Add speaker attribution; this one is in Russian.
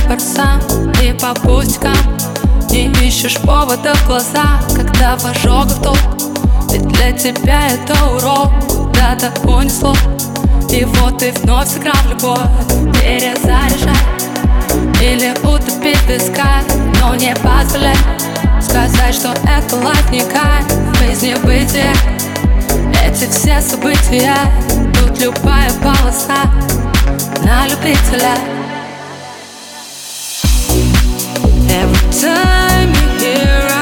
Speaker 1: форсам и по пустякам. Не ищешь повода в глаза, когда в ожогах толк. Ведь для тебя это урок, куда-то унесло. И вот ты вновь сыграл в любовь, перезаряжай или утопить в песках, но не позволяй сказать, что это лайф не кайф, жизнь бытие. Эти все события, тут любая полоса на любителя. Every time you hear